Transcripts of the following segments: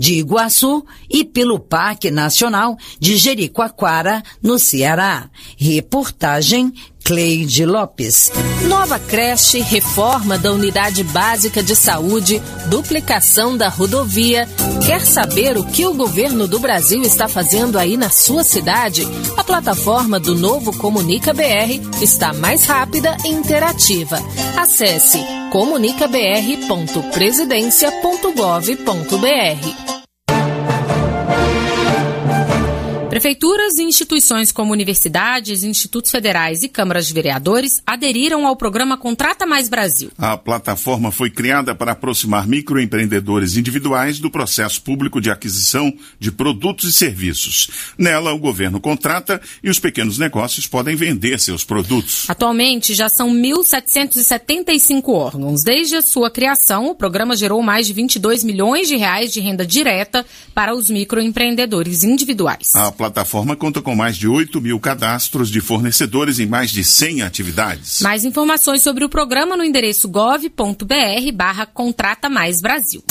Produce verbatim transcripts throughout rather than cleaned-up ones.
de Iguaçu e pelo Parque Nacional de Jericoacoara, no Ceará. Reportagem Cleide Lopes. Nova creche, reforma da unidade básica de saúde, duplicação da rodovia. Quer saber o que o governo do Brasil está fazendo aí na sua cidade? A plataforma do Novo Comunica B R está mais rápida e interativa. Acesse comunica b r ponto presidência ponto gov ponto b r. Prefeituras e instituições como universidades, institutos federais e câmaras de vereadores aderiram ao programa Contrata Mais Brasil. A plataforma foi criada para aproximar microempreendedores individuais do processo público de aquisição de produtos e serviços. Nela, o governo contrata e os pequenos negócios podem vender seus produtos. Atualmente, já são mil setecentos e setenta e cinco órgãos. Desde a sua criação, o programa gerou mais de vinte e dois milhões de reais de renda direta para os microempreendedores individuais. A plataforma conta com mais de oito mil cadastros de fornecedores em mais de cem atividades. Mais informações sobre o programa no endereço gov ponto b r barra Contrata Mais Brasil.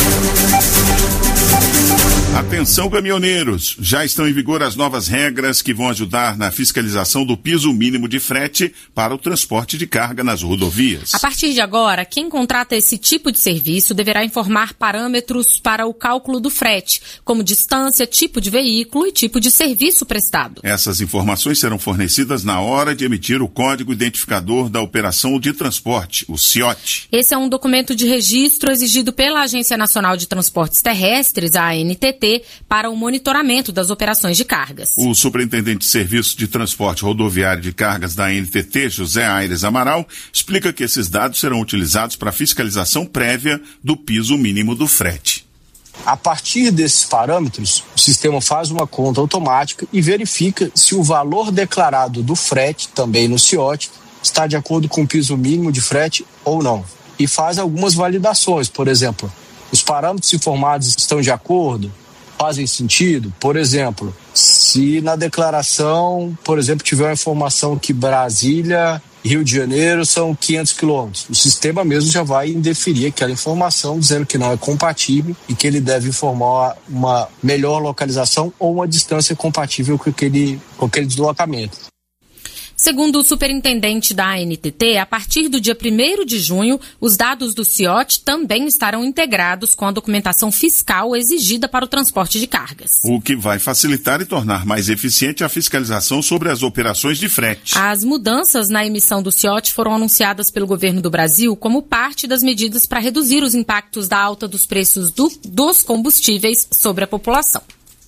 Atenção, caminhoneiros! Já estão em vigor as novas regras que vão ajudar na fiscalização do piso mínimo de frete para o transporte de carga nas rodovias. A partir de agora, quem contrata esse tipo de serviço deverá informar parâmetros para o cálculo do frete, como distância, tipo de veículo e tipo de serviço prestado. Essas informações serão fornecidas na hora de emitir o Código Identificador da Operação de Transporte, o C I O T. Esse é um documento de registro exigido pela Agência Nacional de Transportes Terrestres, a A N T T, para o monitoramento das operações de cargas. O superintendente de Serviço de Transporte Rodoviário de Cargas da A N T T, José Aires Amaral, explica que esses dados serão utilizados para a fiscalização prévia do piso mínimo do frete. A partir desses parâmetros, o sistema faz uma conta automática e verifica se o valor declarado do frete, também no C I O T, está de acordo com o piso mínimo de frete ou não. E faz algumas validações, por exemplo, os parâmetros informados estão de acordo, fazem sentido. Por exemplo, se na declaração, por exemplo, tiver uma informação que Brasília e Rio de Janeiro são quinhentos quilômetros, o sistema mesmo já vai indeferir aquela informação, dizendo que não é compatível e que ele deve informar uma melhor localização ou uma distância compatível com aquele, com aquele deslocamento. Segundo o superintendente da A N T T, a partir do dia primeiro de junho, os dados do C I O T também estarão integrados com a documentação fiscal exigida para o transporte de cargas. O que vai facilitar e tornar mais eficiente a fiscalização sobre as operações de frete. As mudanças na emissão do C I O T foram anunciadas pelo governo do Brasil como parte das medidas para reduzir os impactos da alta dos preços do, dos combustíveis sobre a população.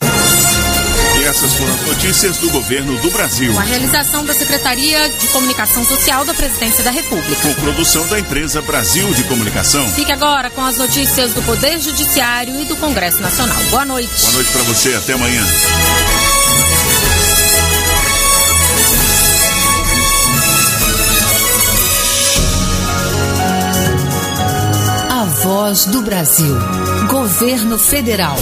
E essas foram as notícias do governo do Brasil. Com a realização da Secretaria de Comunicação Social da Presidência da República. Com produção da empresa Brasil de Comunicação. Fique agora com as notícias do Poder Judiciário e do Congresso Nacional. Boa noite. Boa noite para você. Até amanhã. A Voz do Brasil. Governo Federal.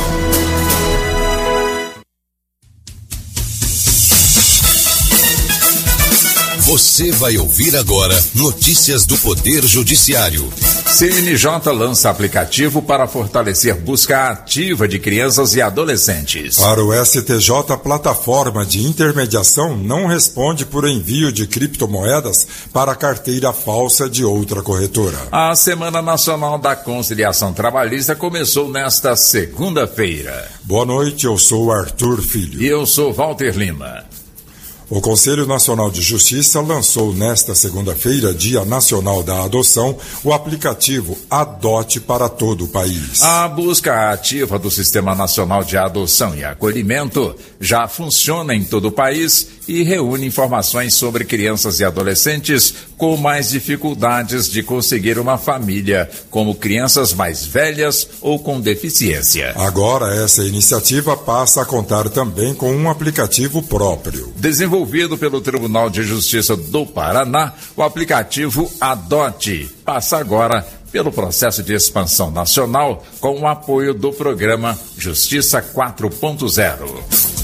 Você vai ouvir agora notícias do Poder Judiciário. C N J lança aplicativo para fortalecer busca ativa de crianças e adolescentes. Para o S T J, a plataforma de intermediação não responde por envio de criptomoedas para carteira falsa de outra corretora. A Semana Nacional da Conciliação Trabalhista começou nesta segunda-feira. Boa noite, eu sou Arthur Filho. E eu sou Walter Lima. O Conselho Nacional de Justiça lançou nesta segunda-feira, Dia Nacional da Adoção, o aplicativo Adote para todo o país. A busca ativa do Sistema Nacional de Adoção e Acolhimento já funciona em todo o país e reúne informações sobre crianças e adolescentes com mais dificuldades de conseguir uma família, como crianças mais velhas ou com deficiência. Agora, essa iniciativa passa a contar também com um aplicativo próprio. Desenvolvido pelo Tribunal de Justiça do Paraná, o aplicativo Adote passa agora pelo processo de expansão nacional com o apoio do programa Justiça quatro ponto zero.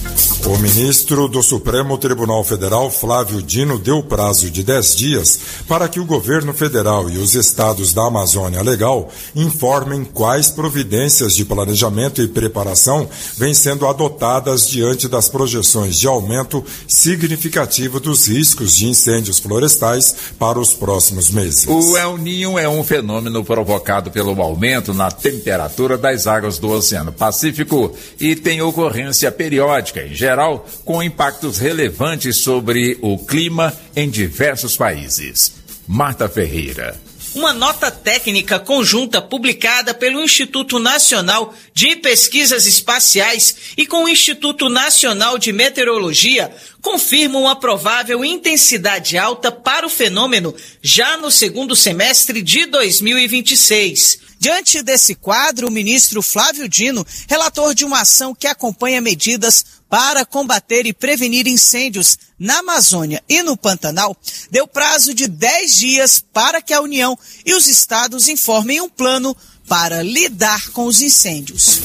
O ministro do Supremo Tribunal Federal, Flávio Dino, deu prazo de dez dias para que o governo federal e os estados da Amazônia Legal informem quais providências de planejamento e preparação vêm sendo adotadas diante das projeções de aumento significativo dos riscos de incêndios florestais para os próximos meses. O El Niño é um fenômeno provocado pelo aumento na temperatura das águas do Oceano Pacífico e tem ocorrência periódica, em geral, com impactos relevantes sobre o clima em diversos países. Marta Ferreira. Uma nota técnica conjunta publicada pelo Instituto Nacional de Pesquisas Espaciais e com o Instituto Nacional de Meteorologia confirma uma provável intensidade alta para o fenômeno já no segundo semestre de dois mil e vinte e seis. Diante desse quadro, o ministro Flávio Dino, relator de uma ação que acompanha medidas para combater e prevenir incêndios na Amazônia e no Pantanal, deu prazo de dez dias para que a União e os estados informem um plano para lidar com os incêndios.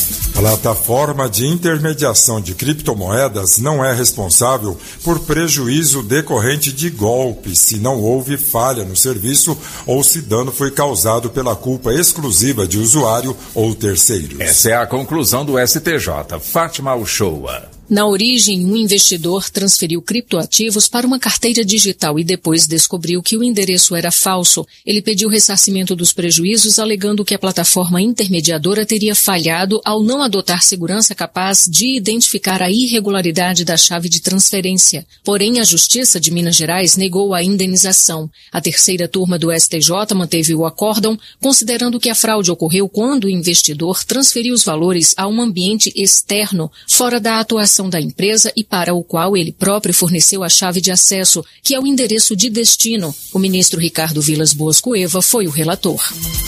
Plataforma de intermediação de criptomoedas não é responsável por prejuízo decorrente de golpe se não houve falha no serviço ou se dano foi causado pela culpa exclusiva de usuário ou terceiros. Essa é a conclusão do S T J. Fátima Uchoa. Na origem, um investidor transferiu criptoativos para uma carteira digital e depois descobriu que o endereço era falso. Ele pediu ressarcimento dos prejuízos, alegando que a plataforma intermediadora teria falhado ao não adotar segurança capaz de identificar a irregularidade da chave de transferência. Porém, a Justiça de Minas Gerais negou a indenização. A terceira turma do S T J manteve o acórdão, considerando que a fraude ocorreu quando o investidor transferiu os valores a um ambiente externo, fora da atuação da empresa e para o qual ele próprio forneceu a chave de acesso, que é o endereço de destino. O ministro Ricardo Vilas Boas Cueva foi o relator.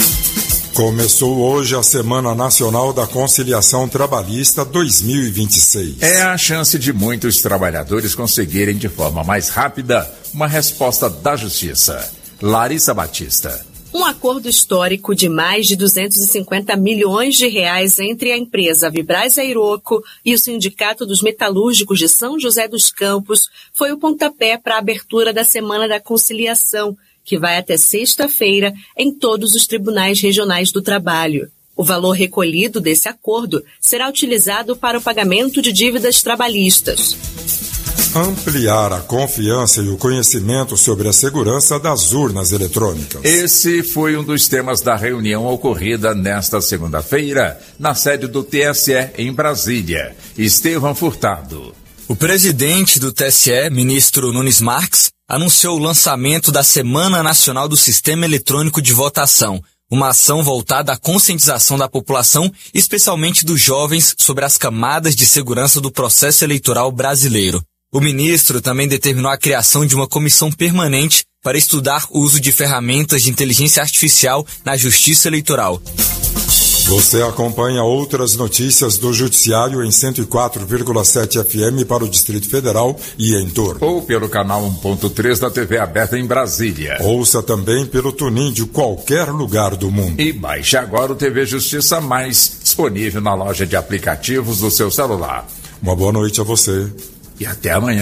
Começou hoje a Semana Nacional da Conciliação Trabalhista dois mil e vinte e seis. É a chance de muitos trabalhadores conseguirem de forma mais rápida uma resposta da Justiça. Larissa Batista. Um acordo histórico de mais de duzentos e cinquenta milhões de reais entre a empresa Vibraz Aeroco e o Sindicato dos Metalúrgicos de São José dos Campos foi o pontapé para a abertura da Semana da Conciliação, que vai até sexta-feira em todos os tribunais regionais do trabalho. O valor recolhido desse acordo será utilizado para o pagamento de dívidas trabalhistas. Ampliar a confiança e o conhecimento sobre a segurança das urnas eletrônicas. Esse foi um dos temas da reunião ocorrida nesta segunda-feira na sede do T S E em Brasília. Estevão Furtado. O presidente do T S E, ministro Nunes Marques, anunciou o lançamento da Semana Nacional do Sistema Eletrônico de Votação, uma ação voltada à conscientização da população, especialmente dos jovens, sobre as camadas de segurança do processo eleitoral brasileiro. O ministro também determinou a criação de uma comissão permanente para estudar o uso de ferramentas de inteligência artificial na justiça eleitoral. Você acompanha outras notícias do Judiciário em cento e quatro vírgula sete F M para o Distrito Federal e em torno. Ou pelo canal um ponto três da T V aberta em Brasília. Ouça também pelo TuneIn de qualquer lugar do mundo. E baixe agora o T V Justiça Mais, disponível na loja de aplicativos do seu celular. Uma boa noite a você. E até amanhã.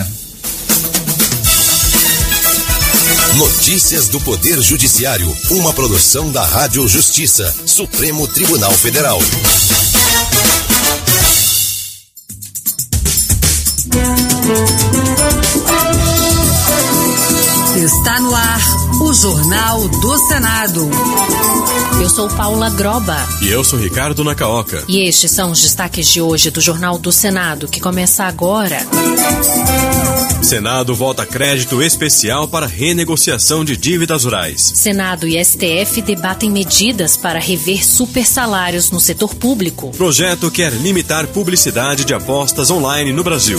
Notícias do Poder Judiciário, uma produção da Rádio Justiça, Supremo Tribunal Federal. Está no ar o Jornal do Senado. Eu sou Paula Groba. E eu sou Ricardo Nacaoca. E estes são os destaques de hoje do Jornal do Senado, que começa agora. Senado vota crédito especial para renegociação de dívidas rurais. Senado e S T F debatem medidas para rever supersalários no setor público. Projeto quer limitar publicidade de apostas online no Brasil.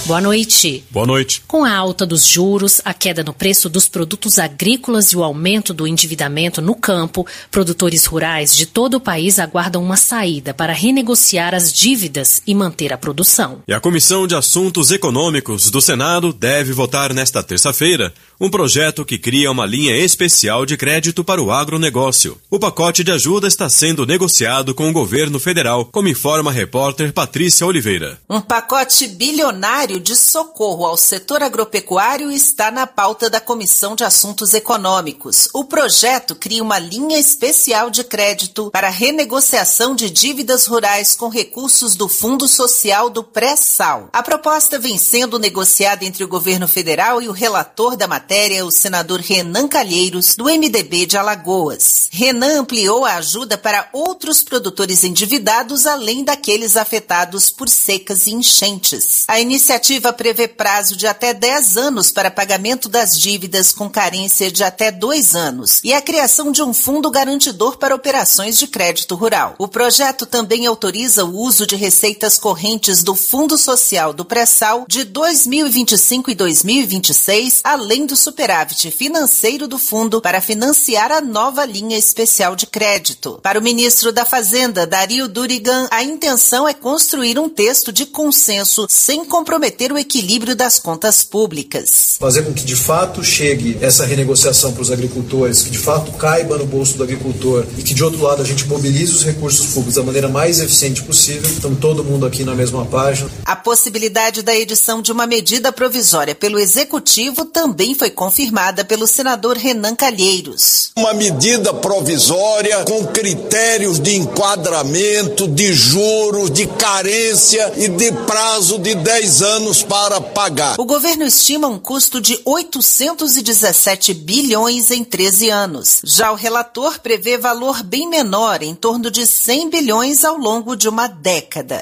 Boa noite. Boa noite. Com a alta dos juros, a queda no preço dos produtos agrícolas e o aumento do endividamento no campo, produtores rurais de todo o país aguardam uma saída para renegociar as dívidas e manter a produção. E a Comissão de Assuntos Econômicos do Senado deve votar nesta terça-feira um projeto que cria uma linha especial de crédito para o agronegócio. O pacote de ajuda está sendo negociado com o governo federal, como informa a repórter Patrícia Oliveira. Um pacote bilionário de socorro ao setor agropecuário está na pauta da Comissão de Assuntos Econômicos. O projeto cria uma linha especial de crédito para renegociação de dívidas rurais com recursos do Fundo Social do Pré-Sal. A proposta vem sendo negociada entre o governo federal e o relator da matéria, o senador Renan Calheiros, do M D B de Alagoas. Renan ampliou a ajuda para outros produtores endividados, além daqueles afetados por secas e enchentes. A iniciativa prevê prazo de até dez anos para pagamento das dívidas com carência de até dois anos e a criação de um fundo garantidor para operações de crédito rural. O projeto também autoriza o uso de receitas correntes do Fundo Social do Pré-Sal de dois mil e vinte e cinco e dois mil e vinte e seis, além do superávit financeiro do fundo para financiar a nova linha especial de crédito. Para o ministro da Fazenda, Dario Durigan, a intenção é construir um texto de consenso sem comprometer o equilíbrio das contas públicas. Fazer com que de fato chegue essa renegociação para os agricultores, que de fato caiba no bolso do agricultor e que de outro lado a gente mobilize os recursos públicos da maneira mais eficiente possível. Então todo mundo aqui na mesma página. A possibilidade da edição de uma medida provisória pelo Executivo também foi confirmada pelo senador Renan Calheiros. Uma medida provisória com critérios de enquadramento, de juros, de carência e de prazo de dez anos para pagar. O governo estima um custo de oitocentos e dezessete bilhões em treze anos. Já o relator prevê valor bem menor, em torno de cem bilhões ao longo de uma década.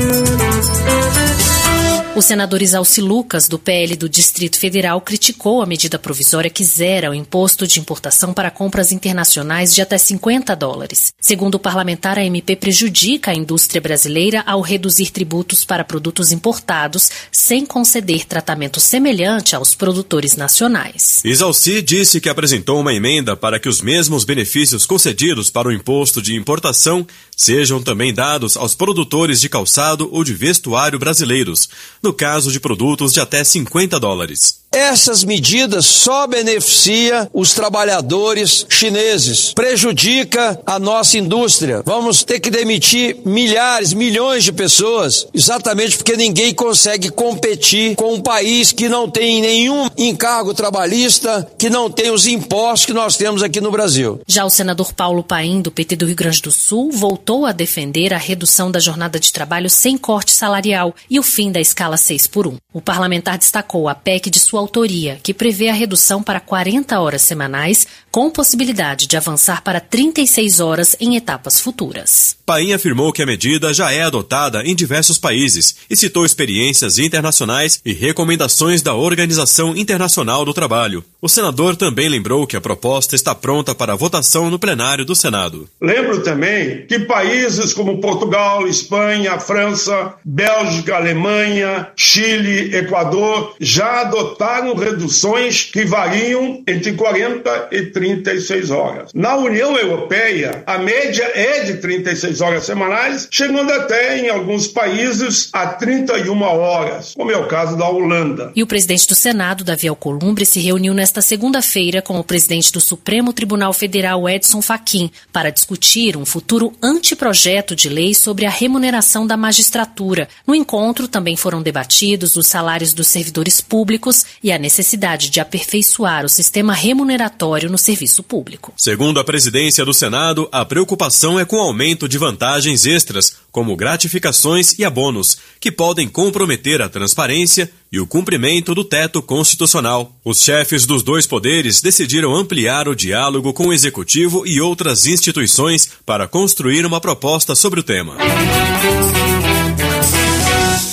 O senador Isalci Lucas, do P L do Distrito Federal, criticou a medida provisória que zera o imposto de importação para compras internacionais de até cinquenta dólares. Segundo o parlamentar, a M P prejudica a indústria brasileira ao reduzir tributos para produtos importados, sem conceder tratamento semelhante aos produtores nacionais. Isalci disse que apresentou uma emenda para que os mesmos benefícios concedidos para o imposto de importação sejam também dados aos produtores de calçado ou de vestuário brasileiros, no caso de produtos de até cinquenta dólares. Essas medidas só beneficiam os trabalhadores chineses, prejudica a nossa indústria. Vamos ter que demitir milhares, milhões de pessoas, exatamente porque ninguém consegue competir com um país que não tem nenhum encargo trabalhista, que não tem os impostos que nós temos aqui no Brasil. Já o senador Paulo Paim, do P T do Rio Grande do Sul, voltou a defender a redução da jornada de trabalho sem corte salarial e o fim da escala seis por um. O parlamentar destacou a P E C de sua autoria, que prevê a redução para quarenta horas semanais, com possibilidade de avançar para trinta e seis horas em etapas futuras. Paim afirmou que a medida já é adotada em diversos países e citou experiências internacionais e recomendações da Organização Internacional do Trabalho. O senador também lembrou que a proposta está pronta para votação no plenário do Senado. Lembro também que países como Portugal, Espanha, França, Bélgica, Alemanha, Chile, Equador já adotaram reduções que variam entre quarenta e trinta e seis horas. Na União Europeia, a média é de trinta e seis horas semanais, chegando até, em alguns países, a trinta e uma horas, como é o caso da Holanda. E o presidente do Senado, Davi Alcolumbre, se reuniu nesta segunda-feira com o presidente do Supremo Tribunal Federal, Edson Fachin, para discutir um futuro anteprojeto de lei sobre a remuneração da magistratura. No encontro, também foram debatidos os salários dos servidores públicos e a necessidade de aperfeiçoar o sistema remuneratório no serviço público. Segundo a presidência do Senado, a preocupação é com o aumento de vantagens extras, como gratificações e abonos, que podem comprometer a transparência e o cumprimento do teto constitucional. Os chefes dos dois poderes decidiram ampliar o diálogo com o Executivo e outras instituições para construir uma proposta sobre o tema.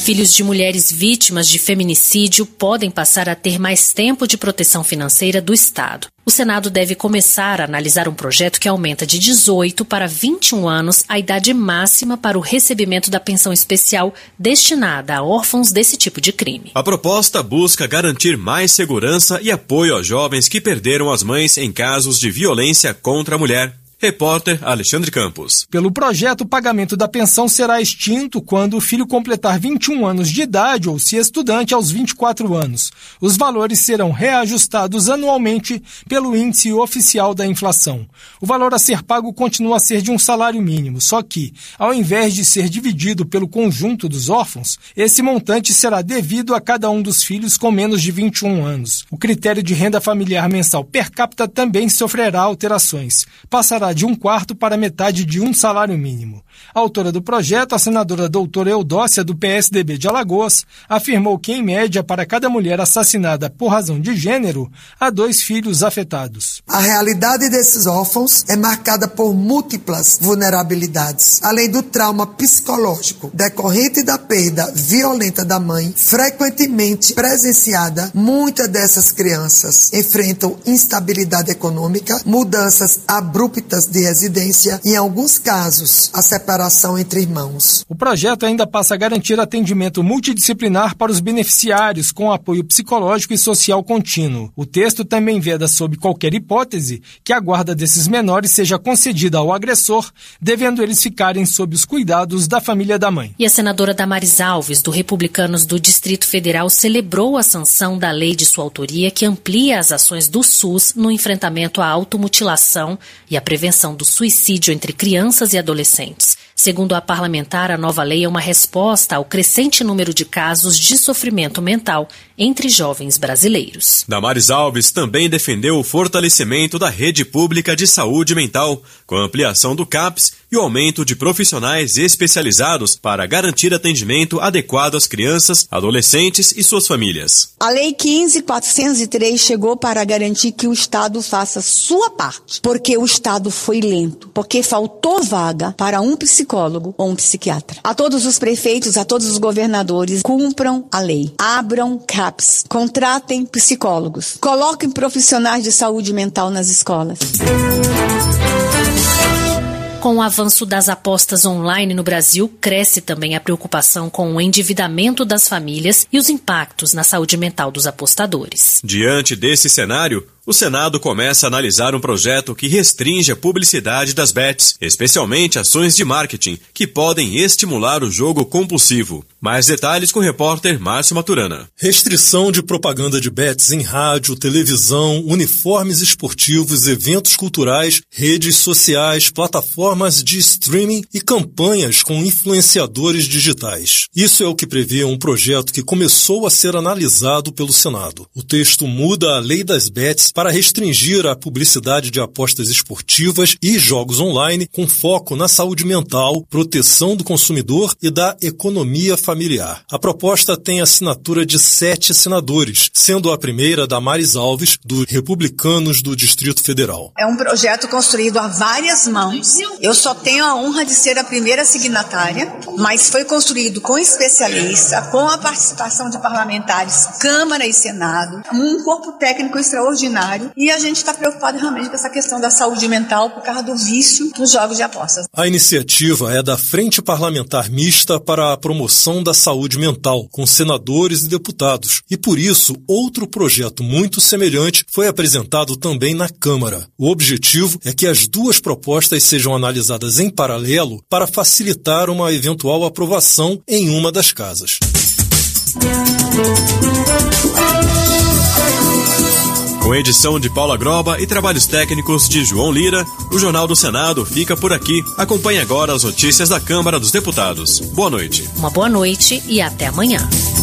Filhos de mulheres vítimas de feminicídio podem passar a ter mais tempo de proteção financeira do Estado. O Senado deve começar a analisar um projeto que aumenta de dezoito para vinte e um anos a idade máxima para o recebimento da pensão especial destinada a órfãos desse tipo de crime. A proposta busca garantir mais segurança e apoio aos jovens que perderam as mães em casos de violência contra a mulher. Repórter Alexandre Campos. Pelo projeto, o pagamento da pensão será extinto quando o filho completar vinte e um anos de idade ou se estudante aos vinte e quatro anos. Os valores serão reajustados anualmente pelo índice oficial da inflação. O valor a ser pago continua a ser de um salário mínimo, só que, ao invés de ser dividido pelo conjunto dos órfãos, esse montante será devido a cada um dos filhos com menos de vinte e um anos. O critério de renda familiar mensal per capita também sofrerá alterações. Passará de um quarto para metade de um salário mínimo. A autora do projeto, a senadora doutora Eudócia, do P S D B de Alagoas, afirmou que, em média, para cada mulher assassinada por razão de gênero, há dois filhos afetados. A realidade desses órfãos é marcada por múltiplas vulnerabilidades, além do trauma psicológico decorrente da perda violenta da mãe, frequentemente presenciada. Muitas dessas crianças enfrentam instabilidade econômica, mudanças abruptas de residência e, em alguns casos, a separação entre irmãos. O projeto ainda passa a garantir atendimento multidisciplinar para os beneficiários com apoio psicológico e social contínuo. O texto também veda, sob qualquer hipótese, que a guarda desses menores seja concedida ao agressor, devendo eles ficarem sob os cuidados da família da mãe. E a senadora Damares Alves, do Republicanos do Distrito Federal, celebrou a sanção da lei de sua autoria que amplia as ações do SUS no enfrentamento à automutilação e à prevenção do suicídio entre crianças e adolescentes. Segundo a parlamentar, a nova lei é uma resposta ao crescente número de casos de sofrimento mental entre jovens brasileiros. Damares Alves também defendeu o fortalecimento da rede pública de saúde mental, com a ampliação do CAPS e o aumento de profissionais especializados para garantir atendimento adequado às crianças, adolescentes e suas famílias. A Lei quinze mil quatrocentos e três chegou para garantir que o Estado faça sua parte, porque o Estado foi lento, porque faltou vaga para um psicólogo ou um psiquiatra. A todos os prefeitos, a todos os governadores, cumpram a lei. Abram CAPS, contratem psicólogos, coloquem profissionais de saúde mental nas escolas. Com o avanço das apostas online no Brasil, cresce também a preocupação com o endividamento das famílias e os impactos na saúde mental dos apostadores. Diante desse cenário, o Senado começa a analisar um projeto que restringe a publicidade das bets, especialmente ações de marketing, que podem estimular o jogo compulsivo. Mais detalhes com o repórter Márcio Maturana. Restrição de propaganda de bets em rádio, televisão, uniformes esportivos, eventos culturais, redes sociais, plataformas de streaming e campanhas com influenciadores digitais. Isso é o que prevê um projeto que começou a ser analisado pelo Senado. O texto muda a lei das bets para restringir a publicidade de apostas esportivas e jogos online com foco na saúde mental, proteção do consumidor e da economia familiar. A proposta tem assinatura de sete senadores, sendo a primeira Damares Alves, do Republicanos do Distrito Federal. É um projeto construído a várias mãos. Eu só tenho a honra de ser a primeira signatária, mas foi construído com especialistas, com a participação de parlamentares, Câmara e Senado, um corpo técnico extraordinário. E a gente está preocupado realmente com essa questão da saúde mental por causa do vício nos jogos de apostas. A iniciativa é da Frente Parlamentar Mista para a Promoção da Saúde Mental, com senadores e deputados. E por isso, outro projeto muito semelhante foi apresentado também na Câmara. O objetivo é que as duas propostas sejam analisadas em paralelo para facilitar uma eventual aprovação em uma das casas. Com edição de Paula Groba e trabalhos técnicos de João Lira, o Jornal do Senado fica por aqui. Acompanhe agora as notícias da Câmara dos Deputados. Boa noite. Uma boa noite e até amanhã.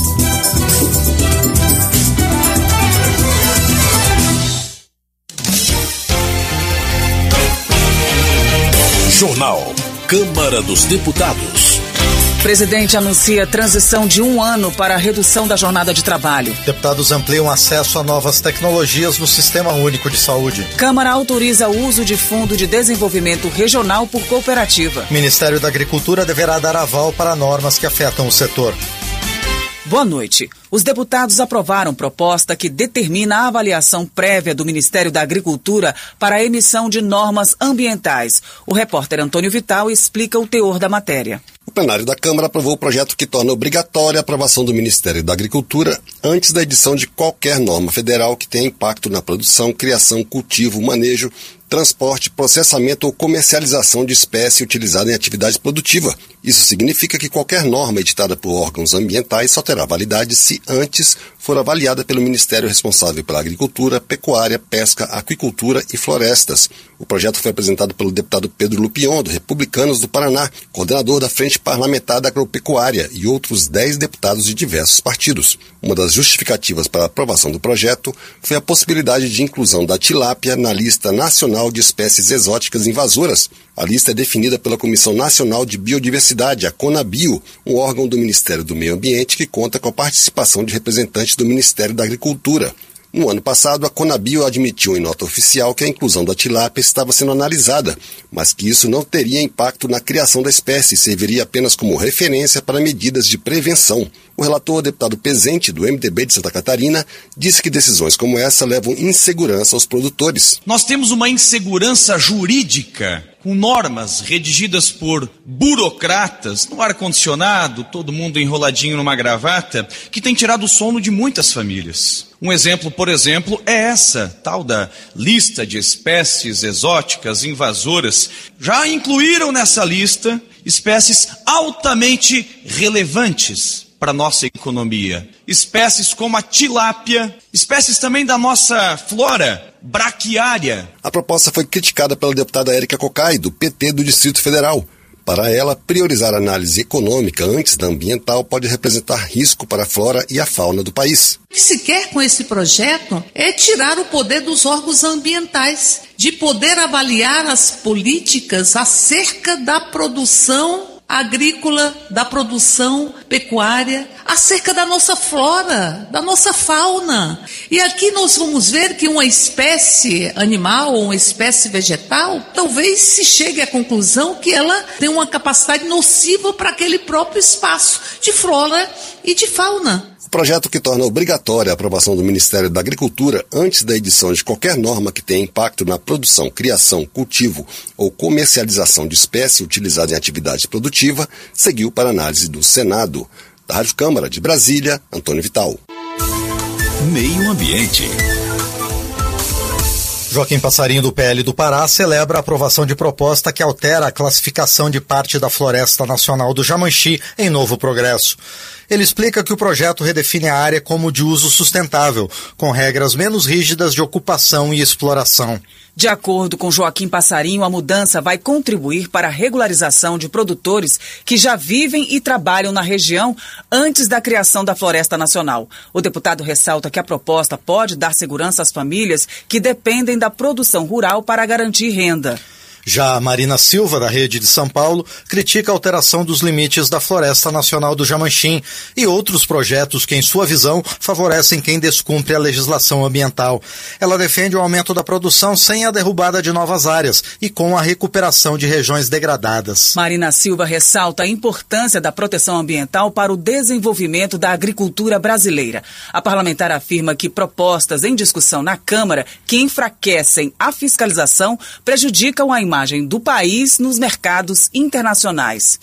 Jornal Câmara dos Deputados. O presidente anuncia transição de um ano para a redução da jornada de trabalho. Deputados ampliam acesso a novas tecnologias no Sistema Único de Saúde. Câmara autoriza o uso de Fundo de Desenvolvimento Regional por cooperativa. O Ministério da Agricultura deverá dar aval para normas que afetam o setor. Boa noite. Os deputados aprovaram proposta que determina a avaliação prévia do Ministério da Agricultura para a emissão de normas ambientais. O repórter Antônio Vital explica o teor da matéria. O plenário da Câmara aprovou o projeto que torna obrigatória a aprovação do Ministério da Agricultura antes da edição de qualquer norma federal que tenha impacto na produção, criação, cultivo, manejo, transporte, processamento ou comercialização de espécie utilizada em atividade produtiva. Isso significa que qualquer norma editada por órgãos ambientais só terá validade se antes for avaliada pelo Ministério responsável pela Agricultura, Pecuária, Pesca, Aquicultura e Florestas. O projeto foi apresentado pelo deputado Pedro Lupion, do Republicanos do Paraná, coordenador da Frente Parlamentar da Agropecuária, e outros dez deputados de diversos partidos. Uma das justificativas para a aprovação do projeto foi a possibilidade de inclusão da tilápia na lista nacional de espécies exóticas invasoras. A lista é definida pela Comissão Nacional de Biodiversidade, a CONABio, um órgão do Ministério do Meio Ambiente que conta com a participação de representantes do Ministério da Agricultura. No ano passado, a CONABio admitiu em nota oficial que a inclusão da tilápia estava sendo analisada, mas que isso não teria impacto na criação da espécie e serviria apenas como referência para medidas de prevenção. O relator, deputado Pezente, do M D B de Santa Catarina, disse que decisões como essa levam insegurança aos produtores. Nós temos uma insegurança jurídica, com normas redigidas por burocratas, no ar-condicionado, todo mundo enroladinho numa gravata, que tem tirado o sono de muitas famílias. Um exemplo, por exemplo, é essa tal da lista de espécies exóticas invasoras. Já incluíram nessa lista espécies altamente relevantes para a nossa economia. Espécies como a tilápia, espécies também da nossa flora braquiária. A proposta foi criticada pela deputada Érica Cocai, do P T do Distrito Federal. Para ela, priorizar a análise econômica antes da ambiental pode representar risco para a flora e a fauna do país. O que se quer com esse projeto é tirar o poder dos órgãos ambientais, de poder avaliar as políticas acerca da produção agrícola, da produção pecuária, acerca da nossa flora, da nossa fauna. E aqui nós vamos ver que uma espécie animal ou uma espécie vegetal, talvez se chegue à conclusão que ela tem uma capacidade nociva para aquele próprio espaço de flora e de fauna. O projeto que torna obrigatória a aprovação do Ministério da Agricultura antes da edição de qualquer norma que tenha impacto na produção, criação, cultivo ou comercialização de espécie utilizada em atividade produtiva seguiu para análise do Senado. Da Rádio Câmara de Brasília, Antônio Vital. Meio Ambiente. Joaquim Passarinho, do P L do Pará, celebra a aprovação de proposta que altera a classificação de parte da Floresta Nacional do Jamanchi em Novo Progresso. Ele explica que o projeto redefine a área como de uso sustentável, com regras menos rígidas de ocupação e exploração. De acordo com Joaquim Passarinho, a mudança vai contribuir para a regularização de produtores que já vivem e trabalham na região antes da criação da Floresta Nacional. O deputado ressalta que a proposta pode dar segurança às famílias que dependem da produção rural para garantir renda. Já a Marina Silva, da Rede de São Paulo, critica a alteração dos limites da Floresta Nacional do Jamanchim e outros projetos que, em sua visão, favorecem quem descumpre a legislação ambiental. Ela defende o aumento da produção sem a derrubada de novas áreas e com a recuperação de regiões degradadas. Marina Silva ressalta a importância da proteção ambiental para o desenvolvimento da agricultura brasileira. A parlamentar afirma que propostas em discussão na Câmara que enfraquecem a fiscalização prejudicam a imagem do país nos mercados internacionais.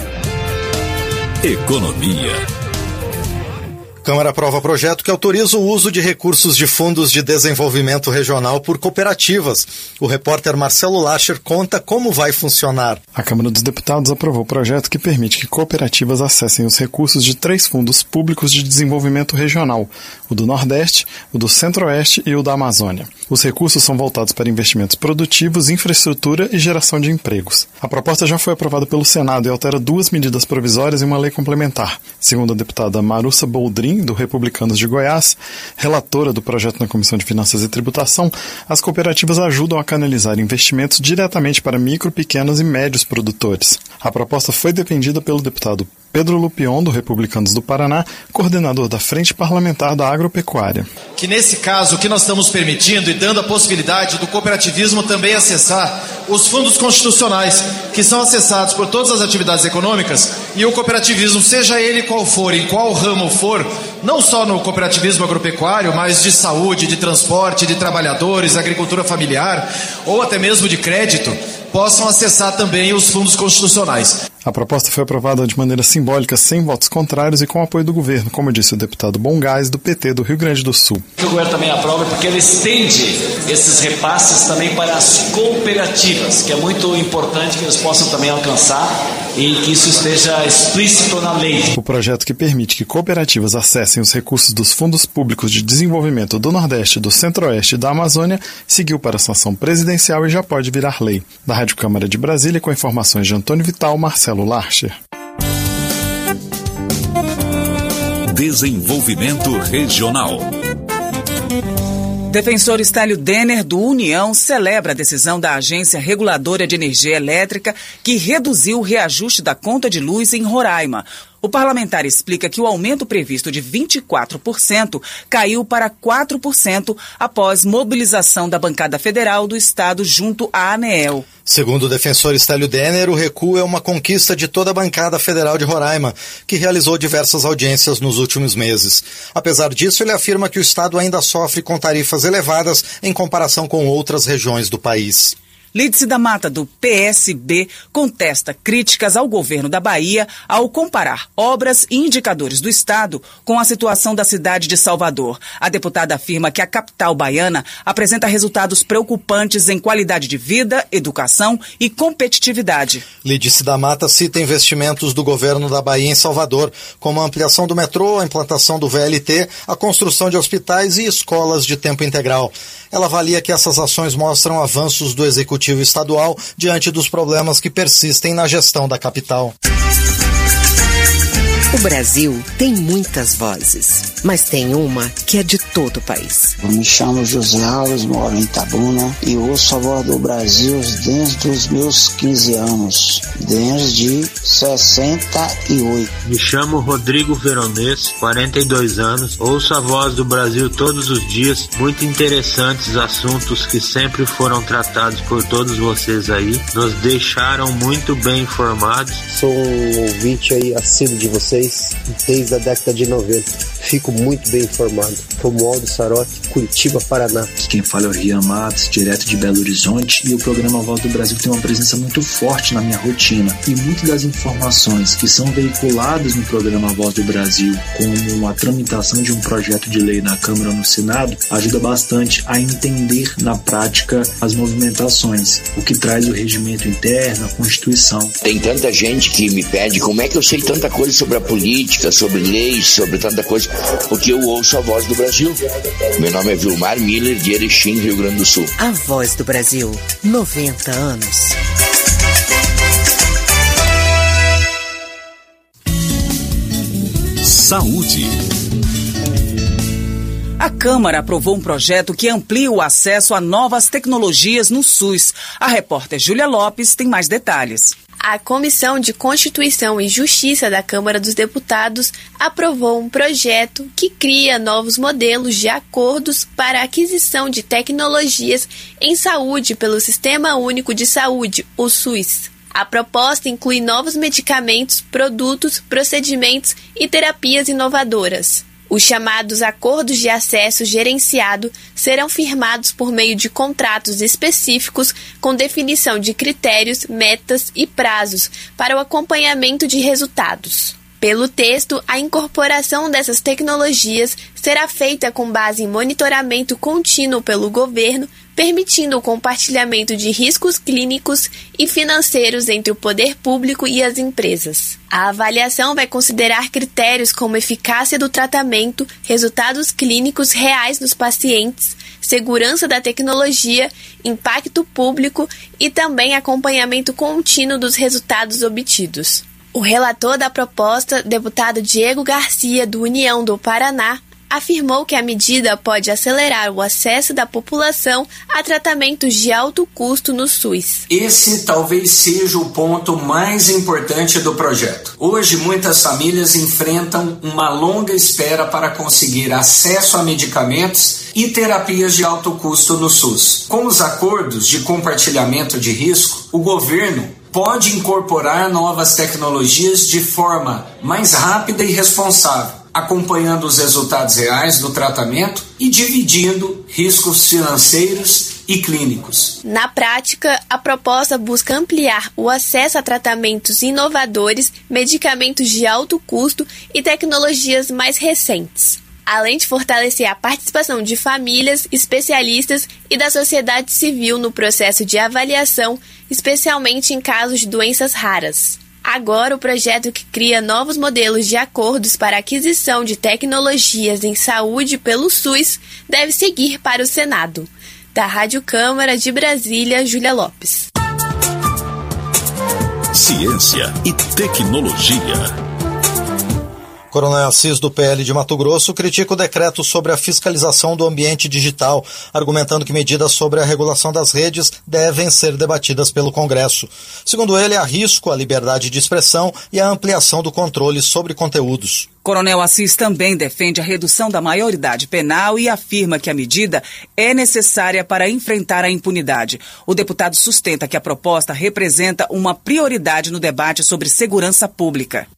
Economia. Câmara aprova projeto que autoriza o uso de recursos de fundos de desenvolvimento regional por cooperativas. O repórter Marcelo Lacher conta como vai funcionar. A Câmara dos Deputados aprovou o projeto que permite que cooperativas acessem os recursos de três fundos públicos de desenvolvimento regional, o do Nordeste, o do Centro-Oeste e o da Amazônia. Os recursos são voltados para investimentos produtivos, infraestrutura e geração de empregos. A proposta já foi aprovada pelo Senado e altera duas medidas provisórias e uma lei complementar. Segundo a deputada Marussa Boldrin, do Republicanos de Goiás, relatora do projeto na Comissão de Finanças e Tributação, as cooperativas ajudam a canalizar investimentos diretamente para micro, pequenos e médios produtores. A proposta foi defendida pelo deputado Pedro Lupion, do Republicanos do Paraná, coordenador da Frente Parlamentar da Agropecuária. Que nesse caso, o que nós estamos permitindo e dando a possibilidade do cooperativismo também acessar os fundos constitucionais, que são acessados por todas as atividades econômicas, e o cooperativismo, seja ele qual for, em qual ramo for, não só no cooperativismo agropecuário, mas de saúde, de transporte, de trabalhadores, agricultura familiar, ou até mesmo de crédito, possam acessar também os fundos constitucionais. A proposta foi aprovada de maneira simbólica, sem votos contrários e com apoio do governo, como disse o deputado Bongás, do P T do Rio Grande do Sul. O governo também aprova porque ele estende esses repasses também para as cooperativas, que é muito importante que eles possam também alcançar e que isso esteja explícito na lei. O projeto, que permite que cooperativas acessem os recursos dos fundos públicos de desenvolvimento do Nordeste, do Centro-Oeste e da Amazônia, seguiu para a sanção presidencial e já pode virar lei. Da Rádio Câmara de Brasília, com informações de Antônio Vital, Marcelo Larcher. Desenvolvimento Regional. Defensor Estélio Denner, do União, celebra a decisão da Agência Reguladora de Energia Elétrica que reduziu o reajuste da conta de luz em Roraima. O parlamentar explica que o aumento previsto de vinte e quatro por cento caiu para quatro por cento após mobilização da bancada federal do Estado junto à ANEEL. Segundo o defensor Estélio Denner, o recuo é uma conquista de toda a bancada federal de Roraima, que realizou diversas audiências nos últimos meses. Apesar disso, ele afirma que o Estado ainda sofre com tarifas elevadas em comparação com outras regiões do país. Lídice da Mata, do P S B, contesta críticas ao governo da Bahia ao comparar obras e indicadores do Estado com a situação da cidade de Salvador. A deputada afirma que a capital baiana apresenta resultados preocupantes em qualidade de vida, educação e competitividade. Lídice da Mata cita investimentos do governo da Bahia em Salvador, como a ampliação do metrô, a implantação do V L T, a construção de hospitais e escolas de tempo integral. Ela avalia que essas ações mostram avanços do Executivo estadual diante dos problemas que persistem na gestão da capital. O Brasil tem muitas vozes, mas tem uma que é de todo o país. Eu me chamo José Alves, moro em Itabuna e ouço a voz do Brasil desde os meus quinze anos, desde sessenta e oito. Me chamo Rodrigo Veronês, quarenta e dois anos, ouço a voz do Brasil todos os dias, muito interessantes assuntos que sempre foram tratados por todos vocês aí, nos deixaram muito bem informados. Sou um ouvinte aí assíduo de vocês desde a década de noventa. Fico muito bem informado. Romualdo Sarotti, Curitiba, Paraná. Quem fala é o Rian Matos, direto de Belo Horizonte, e o programa Voz do Brasil tem uma presença muito forte na minha rotina. E muitas das informações que são veiculadas no programa Voz do Brasil, como a tramitação de um projeto de lei na Câmara ou no Senado, ajuda bastante a entender na prática as movimentações, o que traz o regimento interno, a Constituição. Tem tanta gente que me pede como é que eu sei tanta coisa sobre a política, sobre leis, sobre tanta coisa, porque eu ouço a Voz do Brasil. Meu nome é Vilmar Miller, de Erechim, Rio Grande do Sul. A Voz do Brasil, noventa anos. Saúde. A Câmara aprovou um projeto que amplia o acesso a novas tecnologias no SUS. A repórter Júlia Lopes tem mais detalhes. A Comissão de Constituição e Justiça da Câmara dos Deputados aprovou um projeto que cria novos modelos de acordos para a aquisição de tecnologias em saúde pelo Sistema Único de Saúde, o SUS. A proposta inclui novos medicamentos, produtos, procedimentos e terapias inovadoras. Os chamados acordos de acesso gerenciado serão firmados por meio de contratos específicos com definição de critérios, metas e prazos para o acompanhamento de resultados. Pelo texto, a incorporação dessas tecnologias será feita com base em monitoramento contínuo pelo governo, permitindo o compartilhamento de riscos clínicos e financeiros entre o poder público e as empresas. A avaliação vai considerar critérios como eficácia do tratamento, resultados clínicos reais nos pacientes, segurança da tecnologia, impacto público e também acompanhamento contínuo dos resultados obtidos. O relator da proposta, deputado Diego Garcia, do União do Paraná, afirmou que a medida pode acelerar o acesso da população a tratamentos de alto custo no SUS. Esse talvez seja o ponto mais importante do projeto. Hoje, muitas famílias enfrentam uma longa espera para conseguir acesso a medicamentos e terapias de alto custo no SUS. Com os acordos de compartilhamento de risco, o governo pode incorporar novas tecnologias de forma mais rápida e responsável, acompanhando os resultados reais do tratamento e dividindo riscos financeiros e clínicos. Na prática, a proposta busca ampliar o acesso a tratamentos inovadores, medicamentos de alto custo e tecnologias mais recentes, além de fortalecer a participação de famílias, especialistas e da sociedade civil no processo de avaliação, especialmente em casos de doenças raras. Agora, o projeto que cria novos modelos de acordos para aquisição de tecnologias em saúde pelo SUS deve seguir para o Senado. Da Rádio Câmara de Brasília, Júlia Lopes. Ciência e tecnologia. Coronel Assis, do P L de Mato Grosso, critica o decreto sobre a fiscalização do ambiente digital, argumentando que medidas sobre a regulação das redes devem ser debatidas pelo Congresso. Segundo ele, há risco à liberdade de expressão e à ampliação do controle sobre conteúdos. Coronel Assis também defende a redução da maioridade penal e afirma que a medida é necessária para enfrentar a impunidade. O deputado sustenta que a proposta representa uma prioridade no debate sobre segurança pública.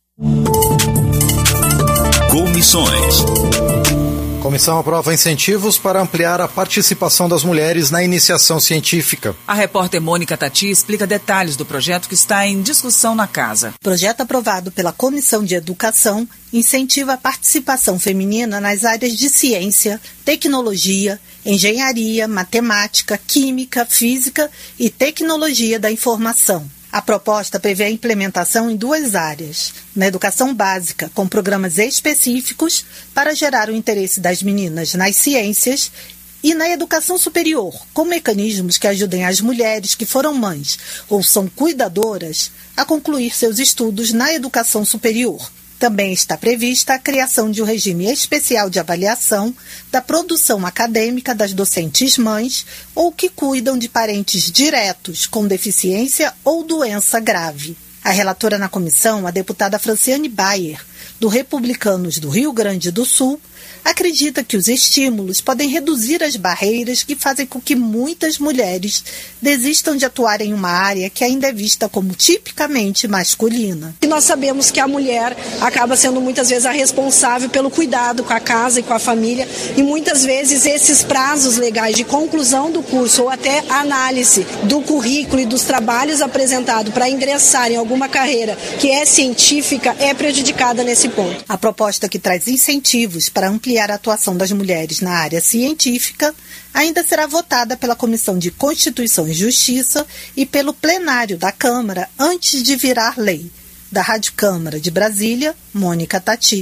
Comissões. Comissão aprova incentivos para ampliar a participação das mulheres na iniciação científica. A repórter Mônica Tati explica detalhes do projeto que está em discussão na casa. Projeto aprovado pela Comissão de Educação incentiva a participação feminina nas áreas de ciência, tecnologia, engenharia, matemática, química, física e tecnologia da informação. A proposta prevê a implementação em duas áreas. Na educação básica, com programas específicos para gerar o interesse das meninas nas ciências, e na educação superior, com mecanismos que ajudem as mulheres que foram mães ou são cuidadoras a concluir seus estudos na educação superior. Também está prevista a criação de um regime especial de avaliação da produção acadêmica das docentes mães ou que cuidam de parentes diretos com deficiência ou doença grave. A relatora na comissão, a deputada Franciane Bayer, do Republicanos do Rio Grande do Sul, acredita que os estímulos podem reduzir as barreiras que fazem com que muitas mulheres desistam de atuar em uma área que ainda é vista como tipicamente masculina. E nós sabemos que a mulher acaba sendo muitas vezes a responsável pelo cuidado com a casa e com a família, e muitas vezes esses prazos legais de conclusão do curso ou até análise do currículo e dos trabalhos apresentados para ingressar em alguma carreira que é científica é prejudicada nesse ponto. A proposta que traz incentivos para ampliar a atuação das mulheres na área científica ainda será votada pela Comissão de Constituição e Justiça e pelo plenário da Câmara antes de virar lei. Da Rádio Câmara de Brasília, Mônica Tati.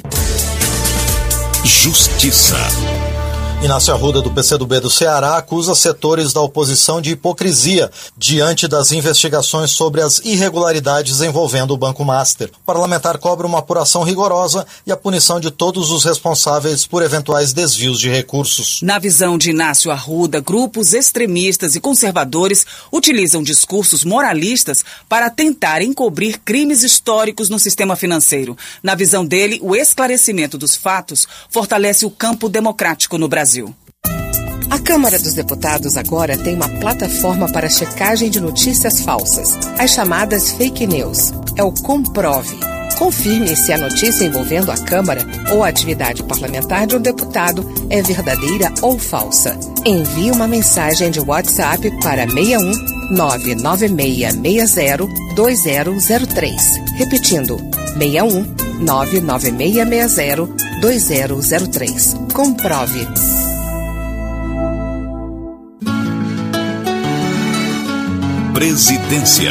Justiça. Inácio Arruda, do P C do B do Ceará, acusa setores da oposição de hipocrisia diante das investigações sobre as irregularidades envolvendo o Banco Master. O parlamentar cobra uma apuração rigorosa e a punição de todos os responsáveis por eventuais desvios de recursos. Na visão de Inácio Arruda, grupos extremistas e conservadores utilizam discursos moralistas para tentar encobrir crimes históricos no sistema financeiro. Na visão dele, o esclarecimento dos fatos fortalece o campo democrático no Brasil. A Câmara dos Deputados agora tem uma plataforma para checagem de notícias falsas, as chamadas fake news. É o Comprove. Confirme se a notícia envolvendo a Câmara ou a atividade parlamentar de um deputado é verdadeira ou falsa. Envie uma mensagem de WhatsApp para seis um nove nove seis seis zero dois zero zero três. Repetindo, seis um nove nove seis seis zero dois zero zero três. Comprove. Presidência.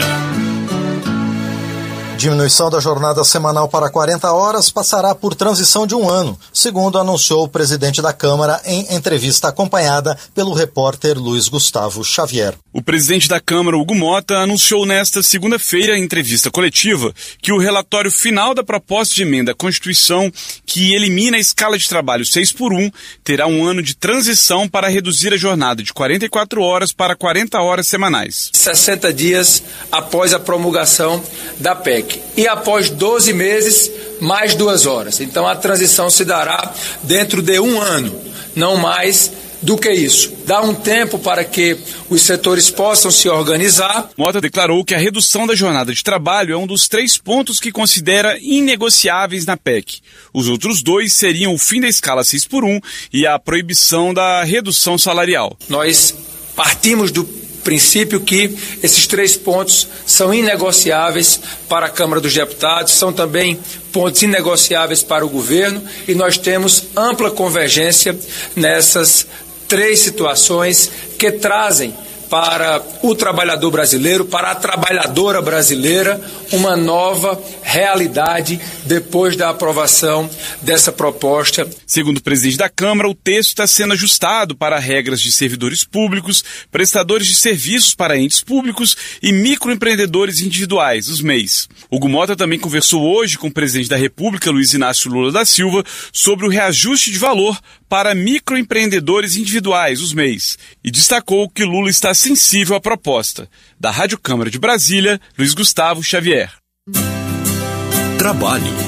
Diminuição da jornada semanal para quarenta horas passará por transição de um ano, segundo anunciou o presidente da Câmara em entrevista acompanhada pelo repórter Luiz Gustavo Xavier. O presidente da Câmara, Hugo Mota, anunciou nesta segunda-feira, em entrevista coletiva, que o relatório final da proposta de emenda à Constituição, que elimina a escala de trabalho seis por um, terá um ano de transição para reduzir a jornada de quarenta e quatro horas para quarenta horas semanais. sessenta dias após a promulgação da P E C. E após doze meses, mais duas horas. Então a transição se dará dentro de um ano, não mais do que isso. Dá um tempo para que os setores possam se organizar. Mota declarou que a redução da jornada de trabalho é um dos três pontos que considera inegociáveis na P E C. Os outros dois seriam o fim da escala seis por um e a proibição da redução salarial. Nós partimos do princípio que esses três pontos são inegociáveis para a Câmara dos Deputados, são também pontos inegociáveis para o governo e nós temos ampla convergência nessas três situações que trazem para o trabalhador brasileiro, para a trabalhadora brasileira, uma nova realidade depois da aprovação dessa proposta. Segundo o presidente da Câmara, o texto está sendo ajustado para regras de servidores públicos, prestadores de serviços para entes públicos e microempreendedores individuais, os M E Is. Hugo Mota também conversou hoje com o presidente da República, Luiz Inácio Lula da Silva, sobre o reajuste de valor para microempreendedores individuais, os M E Is, e destacou que Lula está sensível à proposta. Da Rádio Câmara de Brasília, Luiz Gustavo Xavier. Trabalho.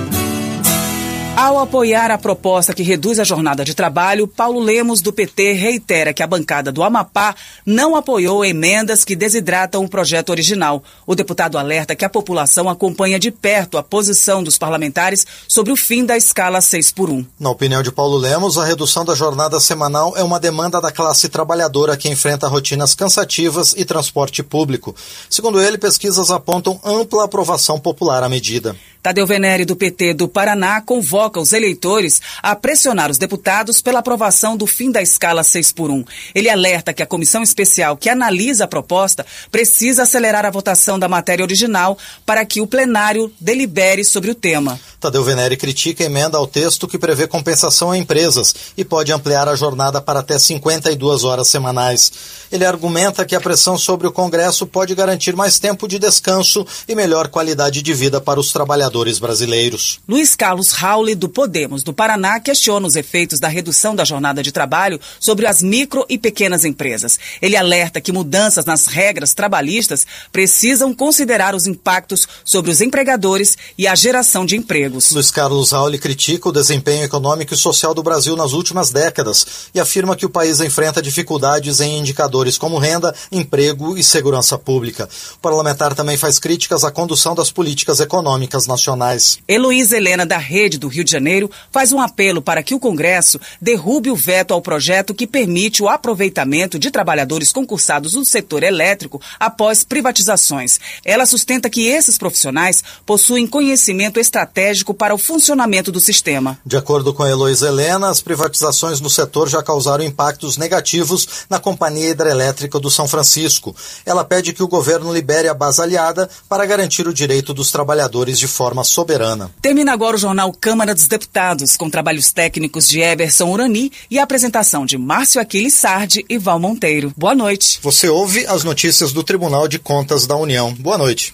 Ao apoiar a proposta que reduz a jornada de trabalho, Paulo Lemos, do P T, reitera que a bancada do Amapá não apoiou emendas que desidratam o projeto original. O deputado alerta que a população acompanha de perto a posição dos parlamentares sobre o fim da escala seis por um. Na opinião de Paulo Lemos, a redução da jornada semanal é uma demanda da classe trabalhadora que enfrenta rotinas cansativas e transporte público. Segundo ele, pesquisas apontam ampla aprovação popular à medida. Tadeu Venere, do P T do Paraná, convoca os eleitores a pressionar os deputados pela aprovação do fim da escala seis por um. Ele alerta que a comissão especial que analisa a proposta precisa acelerar a votação da matéria original para que o plenário delibere sobre o tema. Tadeu Venere critica a emenda ao texto que prevê compensação a empresas e pode ampliar a jornada para até cinquenta e duas horas semanais. Ele argumenta que a pressão sobre o Congresso pode garantir mais tempo de descanso e melhor qualidade de vida para os trabalhadores brasileiros. Luiz Carlos Rauli, do Podemos do Paraná, questiona os efeitos da redução da jornada de trabalho sobre as micro e pequenas empresas. Ele alerta que mudanças nas regras trabalhistas precisam considerar os impactos sobre os empregadores e a geração de empregos. Luiz Carlos Rauli critica o desempenho econômico e social do Brasil nas últimas décadas e afirma que o país enfrenta dificuldades em indicadores como renda, emprego e segurança pública. O parlamentar também faz críticas à condução das políticas econômicas nacionais. Heloísa Helena, da Rede do Rio de Janeiro, faz um apelo para que o Congresso derrube o veto ao projeto que permite o aproveitamento de trabalhadores concursados no setor elétrico após privatizações. Ela sustenta que esses profissionais possuem conhecimento estratégico para o funcionamento do sistema. De acordo com a Heloísa Helena, as privatizações no setor já causaram impactos negativos na Companhia Hidrelétrica do São Francisco. Ela pede que o governo libere a base aliada para garantir o direito dos trabalhadores de forma soberana. Termina agora o jornal Câmara dos Deputados, com trabalhos técnicos de Eberson Urani e a apresentação de Márcio Aquiles Sardi e Val Monteiro. Boa noite. Você ouve as notícias do Tribunal de Contas da União. Boa noite.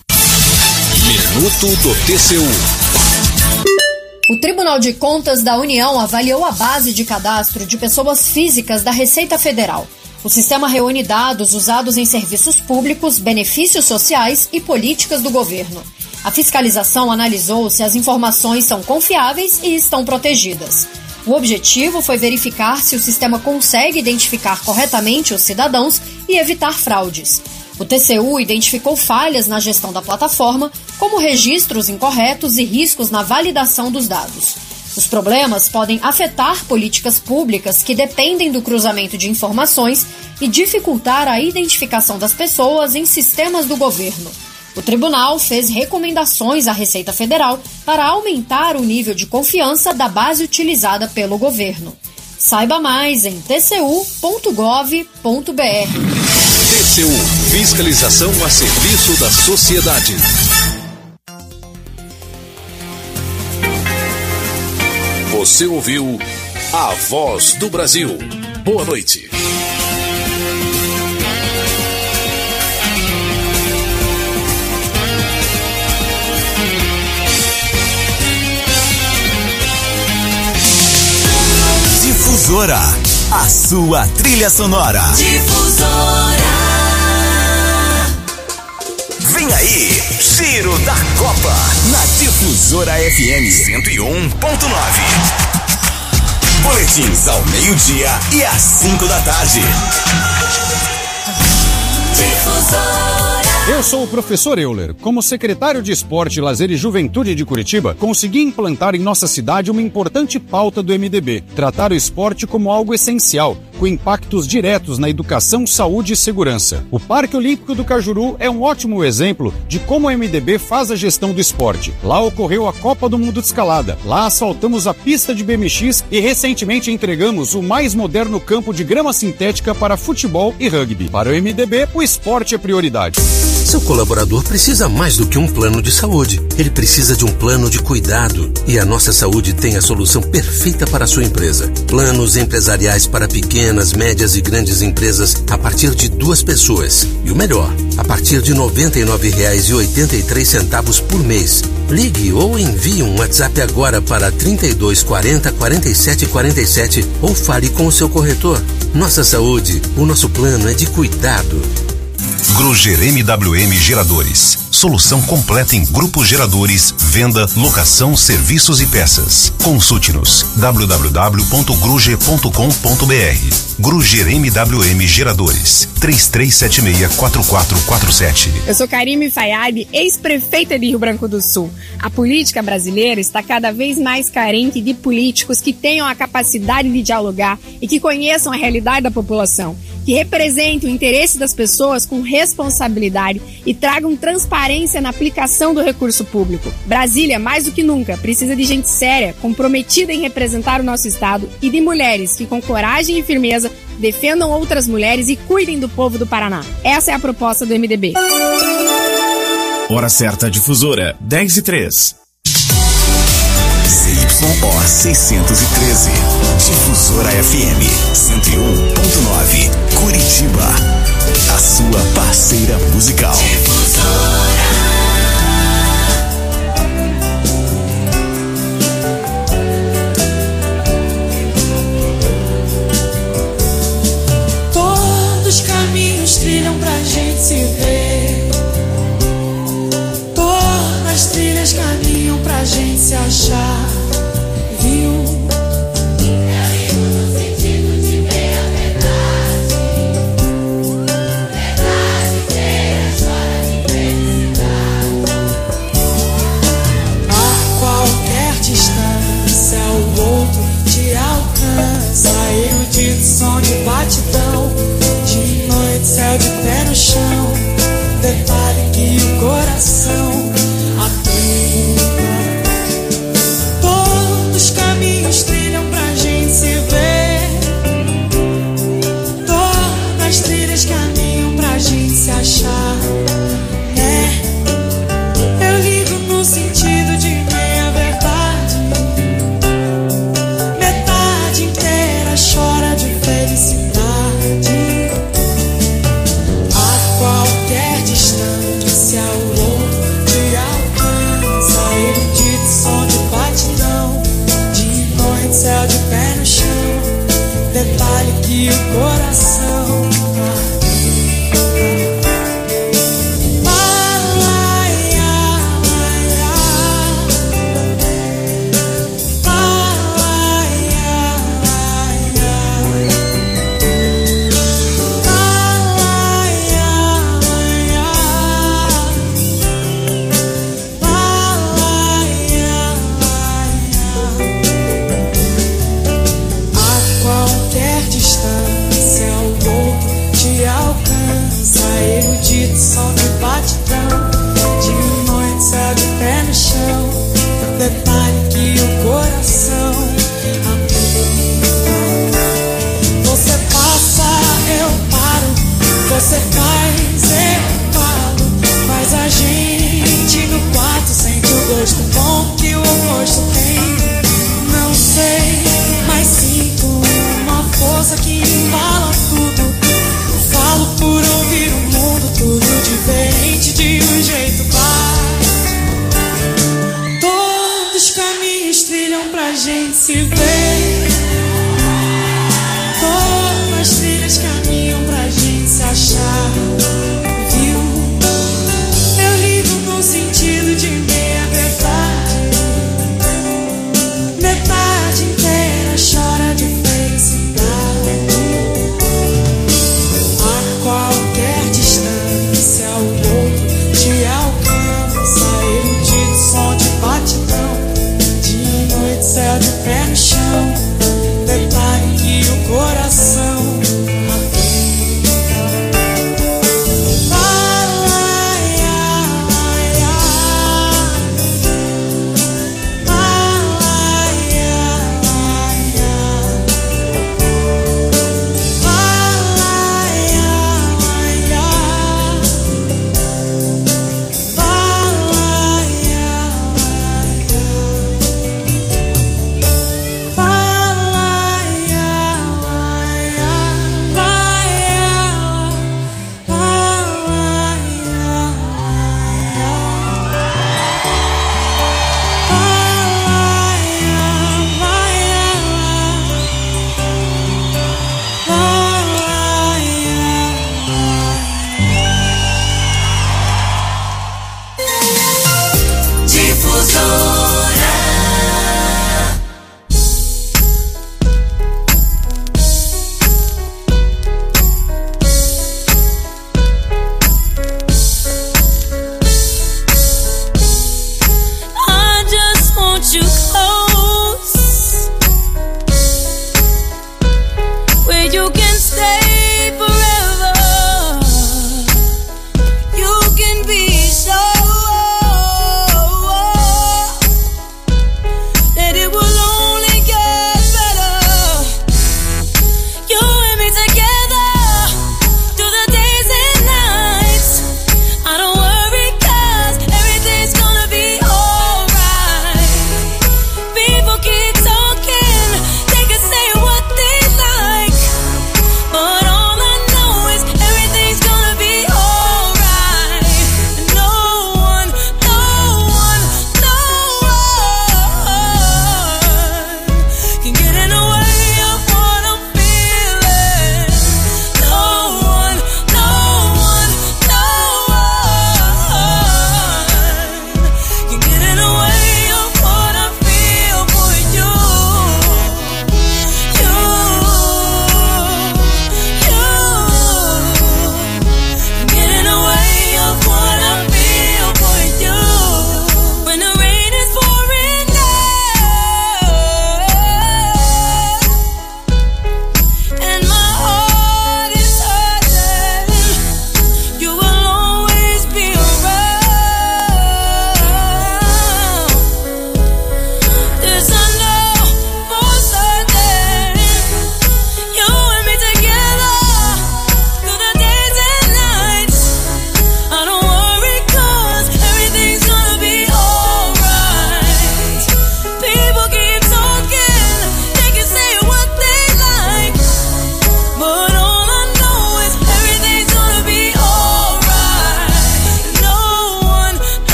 Minuto do T C U. O Tribunal de Contas da União avaliou a base de cadastro de pessoas físicas da Receita Federal. O sistema reúne dados usados em serviços públicos, benefícios sociais e políticas do governo. A fiscalização analisou se as informações são confiáveis e estão protegidas. O objetivo foi verificar se o sistema consegue identificar corretamente os cidadãos e evitar fraudes. O T C U identificou falhas na gestão da plataforma, como registros incorretos e riscos na validação dos dados. Os problemas podem afetar políticas públicas que dependem do cruzamento de informações e dificultar a identificação das pessoas em sistemas do governo. O tribunal fez recomendações à Receita Federal para aumentar o nível de confiança da base utilizada pelo governo. Saiba mais em t c u ponto gov ponto b r. T C U, fiscalização a serviço da sociedade. Você ouviu A Voz do Brasil. Boa noite. Difusora, a sua trilha sonora. Difusora. Vem aí, Giro da Copa, na Difusora F M cento e um ponto nove. Boletins ao meio-dia e às cinco da tarde. Difusora. Eu sou o professor Euler. Como secretário de Esporte, Lazer e Juventude de Curitiba, consegui implantar em nossa cidade uma importante pauta do M D B: tratar o esporte como algo essencial, com impactos diretos na educação, saúde e segurança. O Parque Olímpico do Cajuru é um ótimo exemplo de como o M D B faz a gestão do esporte. Lá ocorreu a Copa do Mundo de Escalada, lá asfaltamos a pista de B M X e recentemente entregamos o mais moderno campo de grama sintética para futebol e rugby. Para o M D B, o esporte é prioridade. Seu colaborador precisa mais do que um plano de saúde. Ele precisa de um plano de cuidado. E a Nossa Saúde tem a solução perfeita para a sua empresa. Planos empresariais para pequenas, médias e grandes empresas a partir de duas pessoas. E o melhor, a partir de noventa e nove reais e oitenta e três centavos por mês. Ligue ou envie um WhatsApp agora para trinta e dois quarenta, quarenta e sete quarenta e sete ou fale com o seu corretor. Nossa Saúde, o nosso plano é de cuidado. Gruger M W M Geradores. Solução completa em grupos geradores, venda, locação, serviços e peças. Consulte-nos w w w ponto gruger ponto com ponto b r. Gruger M W M Geradores. três três sete seis, quatro quatro quatro sete. Eu sou Karime Fayad, ex-prefeita de Rio Branco do Sul. A política brasileira está cada vez mais carente de políticos que tenham a capacidade de dialogar e que conheçam a realidade da população, que representem o interesse das pessoas com responsabilidade e tragam transparência na aplicação do recurso público. Brasília, mais do que nunca, precisa de gente séria, comprometida em representar o nosso Estado e de mulheres que, com coragem e firmeza, defendam outras mulheres e cuidem do povo do Paraná. Essa é a proposta do M D B. Hora certa, Difusora, dez e três. Z Y O seiscentos e treze. Difusora F M cento e um ponto nove. Curitiba. A sua parceira musical. Difusora. Todos os caminhos trilham pra gente se ver. Todas as trilhas caminham pra gente se achar. Viu? Som de batidão, de noite, céu de pé no chão. Detalhe que o coração aplica. Todos os caminhos trilham pra gente se ver. Todas as trilhas caminham pra gente se achar. É, eu ligo no sentido de meia verdade. Metade inteira chora de felicidade. A qualquer distância o outro te alcança. Erudito som de batidão, de noite, céu de pé no chão. Detalhe que o coração som de batidão, de noite, céu de pé no chão. Detalhe que o coração aplica. Você passa, eu paro. Você faz, eu falo. Faz a gente no quarto, sente o gosto bom que o oposto tem. Não sei, mas sinto uma força que embala tudo. Falo por ouvir o mundo, tudo diferente de um jeito vai. Todos os caminhos trilham pra gente se ver.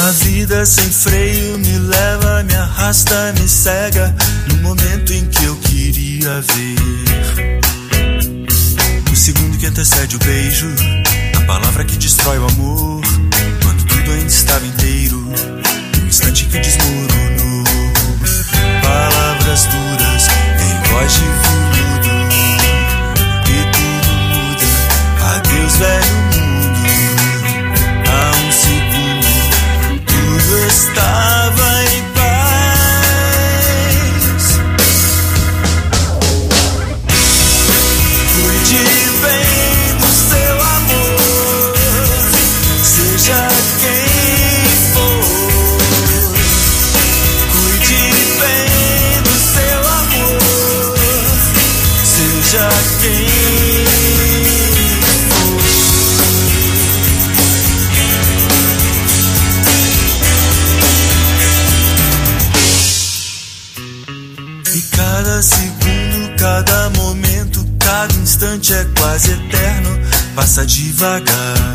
A vida sem freio me leva, me arrasta, me cega no momento em que eu queria ver. O segundo que antecede o beijo, a palavra que destrói o amor, quando tudo ainda estava inteiro, no instante que desmoronou. Palavras duras em voz de veludo, e tudo muda, adeus velho mundo. Há um segundo tudo estava em paz. Cuide bem do seu amor, seja quem for. Cuide bem do seu amor, seja quem cada segundo, cada momento, cada instante é quase eterno, passa devagar.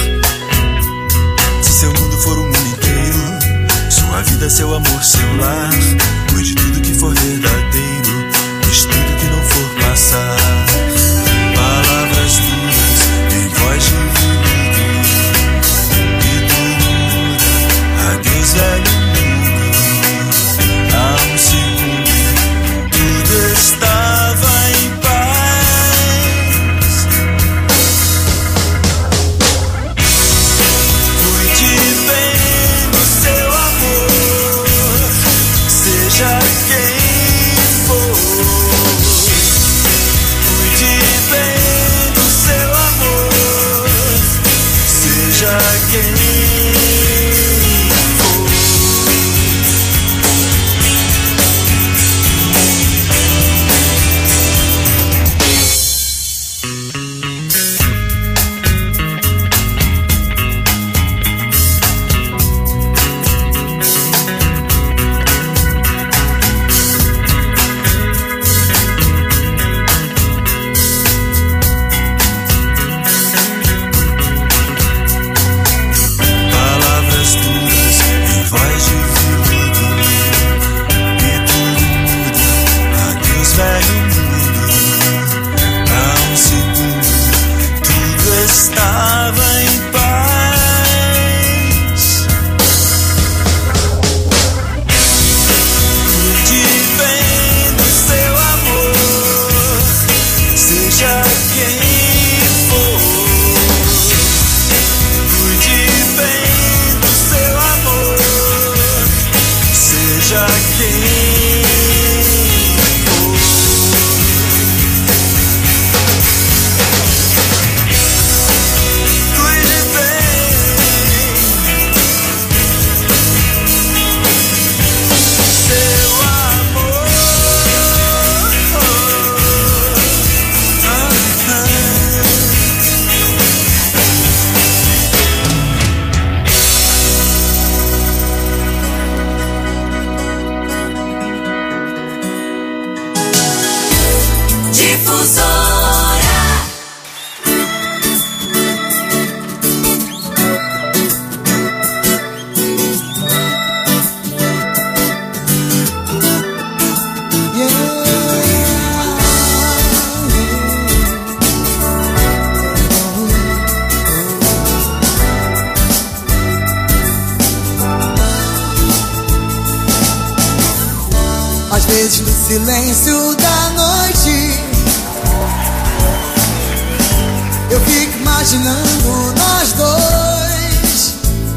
Se seu mundo for o mundo inteiro, sua vida, seu amor, seu lar, cuide tudo que for verdadeiro, deixe tudo que não for passar. Palavras duras em voz de veludo, e tudo muda, adeus velho mundo. Há um segundo estava em paz. Cuide bem do seu amor, seja quem for. Cuide bem do seu amor, seja quem silêncio da noite, eu fico imaginando nós dois,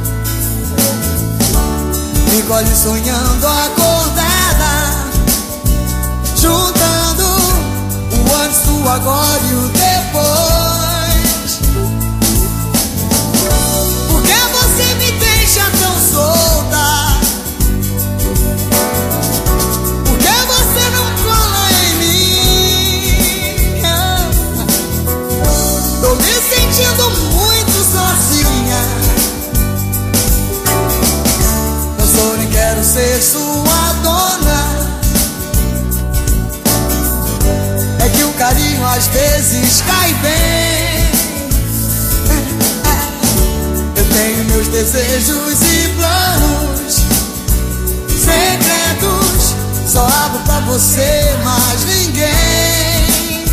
me encolhe sonhando acordada, juntando o antes, o agora e o depois. Por que você me deixa tão solta? Tô me sentindo muito sozinha, não sou nem quero ser sua dona. É que o carinho às vezes cai bem. Eu tenho meus desejos e planos, só abro pra você, mais ninguém.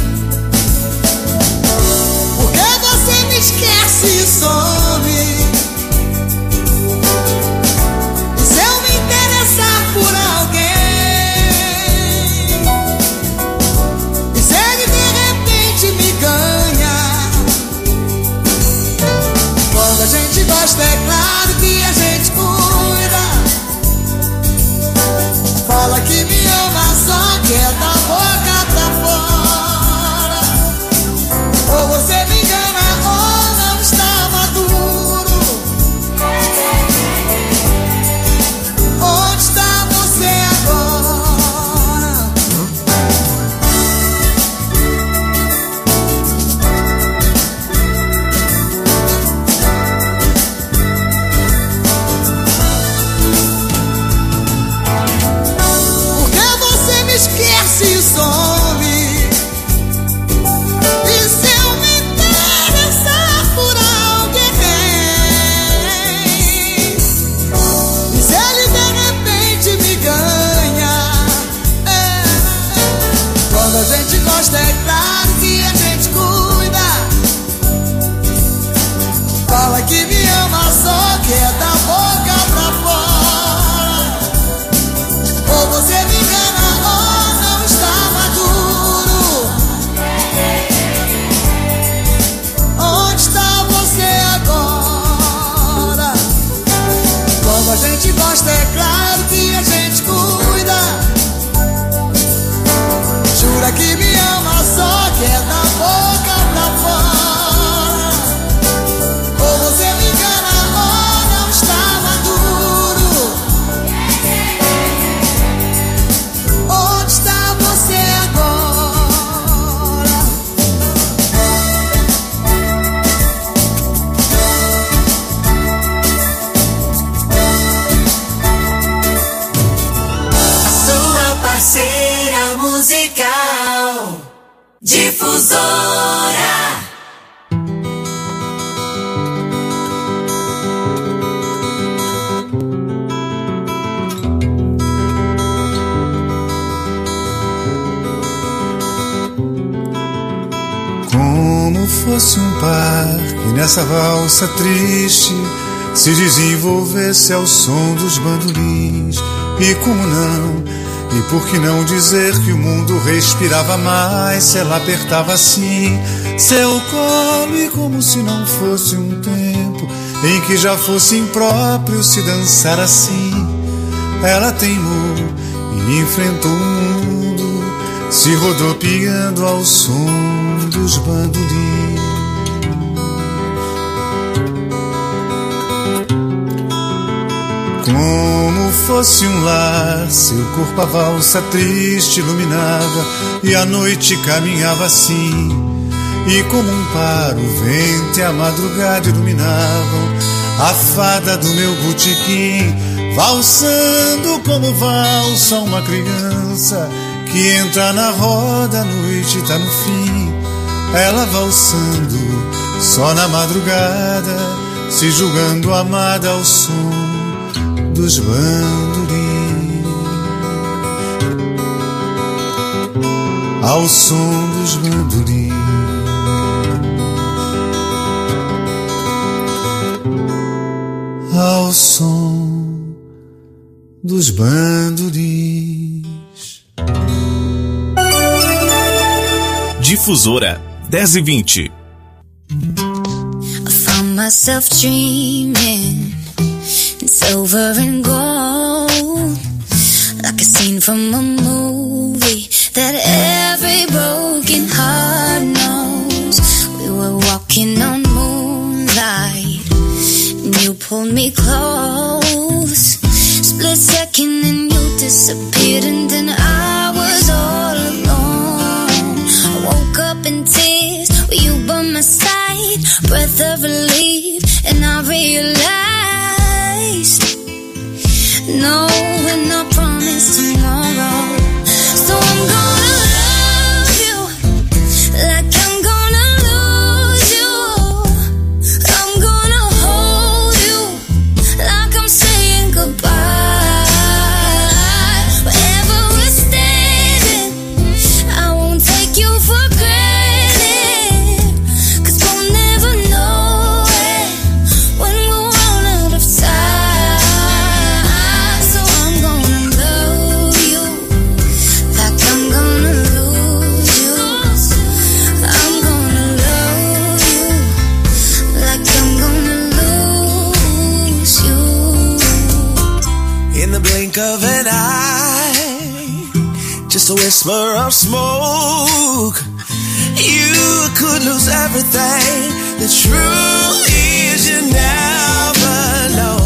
Porque você me esquece e some. E se eu me interessar por alguém, e se ele de repente me ganha, quando a gente gosta é claro que a gente cuida. Fala que me ama, só que é da boca pra fora. Ou você me engana ou não está maduro. Onde está você agora? Porque você me esquece e some. E se eu me interessar por alguém, e se ele de repente me ganha, é. Quando a gente gosta é claro que a gente cuida. Fala que me ama, só que é da boca pra fora. Ou você me engana ou não está maduro. Onde está você agora? Quando a gente gosta é claro que a gente cuida. Jura que me ama, só que é da boca pra fora. Ou você me engana ou não está maduro. Onde está você agora? Sua parceira musical, Difusora. Como fosse um par que nessa valsa triste se desenvolvesse ao som dos bandolins. E como não, e por que não dizer que o mundo respirava mais se ela apertava assim seu colo, e como se não fosse um tempo em que já fosse impróprio se dançar assim. Ela teimou e enfrentou o mundo, se rodopiando ao som dos bandolins. Como fosse um lar, seu corpo a valsa triste iluminava, e a noite caminhava assim. E como um par, o vento e a madrugada iluminavam a fada do meu botequim, valsando como valsa uma criança que entra na roda, a noite tá no fim. Ela valsando só na madrugada, se julgando amada ao som dos bandolins, ao som dos bandolins, ao som dos bandolins. Difusora dez e vinte. I found myself dreaming in silver and gold, like a scene from a movie that every broken heart knows. We were walking on moonlight and you pulled me close. Split second and you disappeared, and then I was all alone. I woke up in tears with you by my side, breath of relief, and I realized no, we're not promised tomorrow. So I'm gonna love you like I'm gonna lose you. I'm gonna hold you like I'm saying goodbye. Wherever we're blink of an eye, just a whisper of smoke. You could lose everything. The truth is you never know.